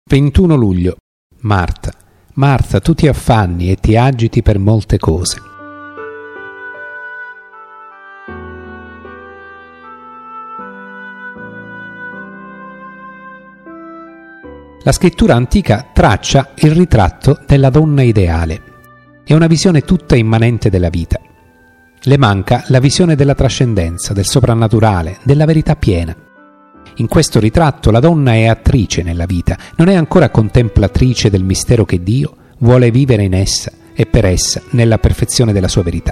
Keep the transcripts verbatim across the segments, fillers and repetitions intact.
ventuno luglio. Marta, Marta, tu ti affanni e ti agiti per molte cose. La scrittura antica traccia il ritratto della donna ideale. È una visione tutta immanente della vita. Le manca la visione della trascendenza, del soprannaturale, della verità piena. In questo ritratto la donna è attrice nella vita, non è ancora contemplatrice del mistero che Dio vuole vivere in essa e per essa nella perfezione della sua verità.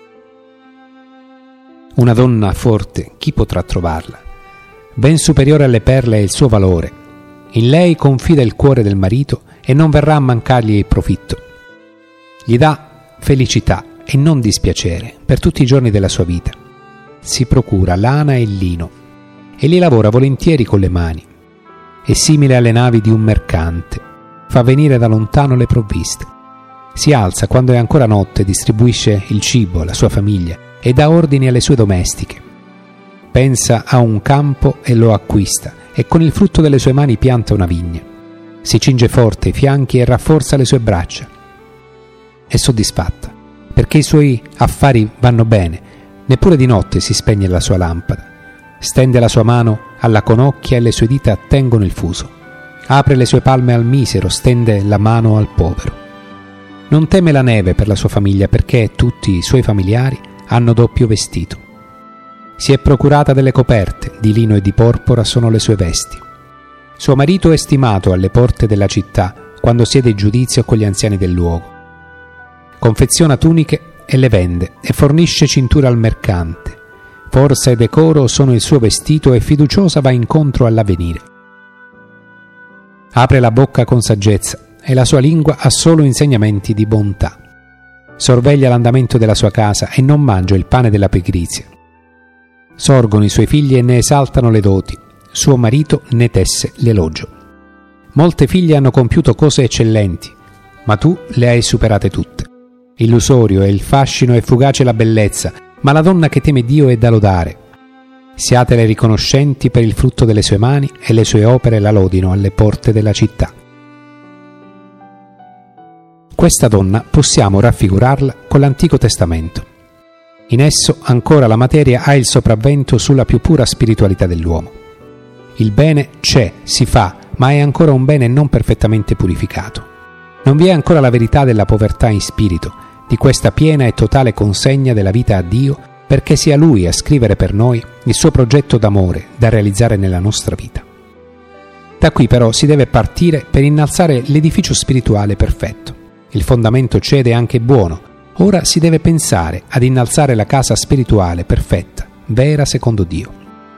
Una donna forte, chi potrà trovarla? Ben superiore alle perle è il suo valore. In lei confida il cuore del marito e non verrà a mancargli il profitto. Gli dà felicità e non dispiacere per tutti i giorni della sua vita. Si procura lana e lino e li lavora volentieri con le mani. È simile alle navi di un mercante, fa venire da lontano le provviste. Si alza quando è ancora notte, distribuisce il cibo alla sua famiglia e dà ordini alle sue domestiche. Pensa a un campo e lo acquista, e con il frutto delle sue mani pianta una vigna. Si cinge forte i fianchi e rafforza le sue braccia. È soddisfatta, perché i suoi affari vanno bene, neppure di notte si spegne la sua lampada. Stende la sua mano alla conocchia e le sue dita tengono il fuso. Apre le sue palme al misero, stende la mano al povero. Non teme la neve per la sua famiglia, perché tutti i suoi familiari hanno doppio vestito. Si è procurata delle coperte, di lino e di porpora sono le sue vesti. Suo marito è stimato alle porte della città, quando siede in giudizio con gli anziani del luogo. Confeziona tuniche e le vende, e fornisce cintura al mercante. Forza e decoro sono il suo vestito e fiduciosa va incontro all'avvenire. Apre la bocca con saggezza e la sua lingua ha solo insegnamenti di bontà. Sorveglia l'andamento della sua casa e non mangia il pane della pigrizia. Sorgono i suoi figli e ne esaltano le doti. Suo marito ne tesse l'elogio. Molte figlie hanno compiuto cose eccellenti, ma tu le hai superate tutte. Illusorio è il fascino e fugace la bellezza, ma la donna che teme Dio è da lodare. Siatele riconoscenti per il frutto delle sue mani e le sue opere la lodino alle porte della città. Questa donna possiamo raffigurarla con l'Antico Testamento. In esso ancora la materia ha il sopravvento sulla più pura spiritualità dell'uomo. Il bene c'è, si fa, ma è ancora un bene non perfettamente purificato. Non vi è ancora la verità della povertà in spirito, di questa piena e totale consegna della vita a Dio, perché sia Lui a scrivere per noi il suo progetto d'amore da realizzare nella nostra vita. Da qui però si deve partire per innalzare l'edificio spirituale perfetto. Il fondamento cede anche buono. Ora si deve pensare ad innalzare la casa spirituale perfetta, vera secondo Dio.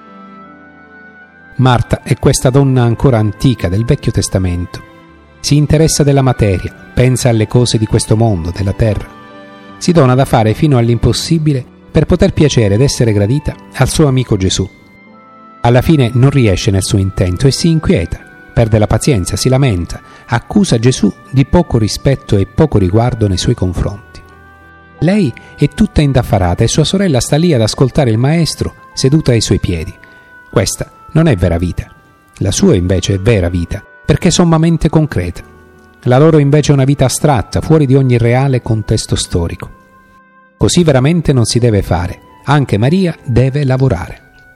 Marta è questa donna ancora antica del Vecchio Testamento. Si interessa della materia, pensa alle cose di questo mondo, della terra. Si dona da fare fino all'impossibile per poter piacere ed essere gradita al suo amico Gesù. Alla fine non riesce nel suo intento e si inquieta, perde la pazienza, si lamenta, accusa Gesù di poco rispetto e poco riguardo nei suoi confronti. Lei è tutta indaffarata e sua sorella sta lì ad ascoltare il maestro seduta ai suoi piedi. Questa non è vera vita. La sua invece è vera vita, perché è sommamente concreta. La loro invece è una vita astratta, fuori di ogni reale contesto storico. Così veramente non si deve fare. Anche Maria deve lavorare.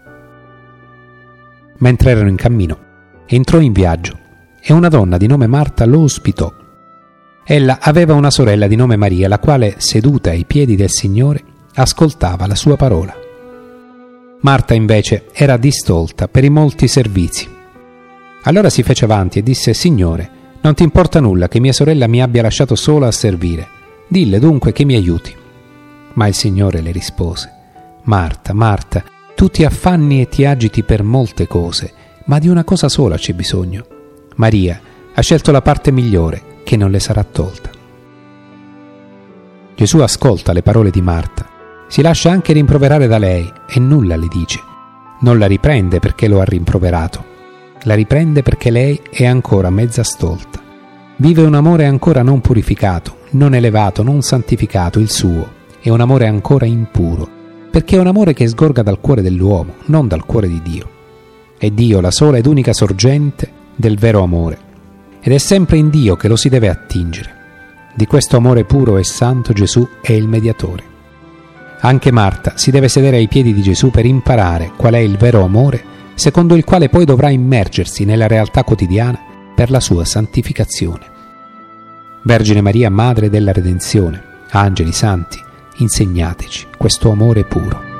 Mentre erano in cammino, entrò in viaggio e una donna di nome Marta lo ospitò. Ella aveva una sorella di nome Maria, la quale, seduta ai piedi del Signore, ascoltava la sua parola. Marta invece era distolta per i molti servizi. Allora si fece avanti e disse: Signore, non ti importa nulla che mia sorella mi abbia lasciato sola a servire. Dille dunque che mi aiuti. Ma il Signore le rispose: Marta, Marta, tu ti affanni e ti agiti per molte cose, ma di una cosa sola c'è bisogno. Maria ha scelto la parte migliore, che non le sarà tolta. Gesù ascolta le parole di Marta, si lascia anche rimproverare da lei e nulla le dice. Non la riprende perché lo ha rimproverato. La riprende perché lei è ancora mezza stolta. Vive un amore ancora non purificato, non elevato, non santificato, il suo. È un amore ancora impuro, perché è un amore che sgorga dal cuore dell'uomo, non dal cuore di Dio. È Dio la sola ed unica sorgente del vero amore. ed è sempre in Dio che lo si deve attingere. Di questo amore puro e santo Gesù è il mediatore. Anche Marta si deve sedere ai piedi di Gesù per imparare qual è il vero amore, secondo il quale poi dovrà immergersi nella realtà quotidiana per la sua santificazione. Vergine Maria, Madre della Redenzione, angeli santi, insegnateci questo amore puro.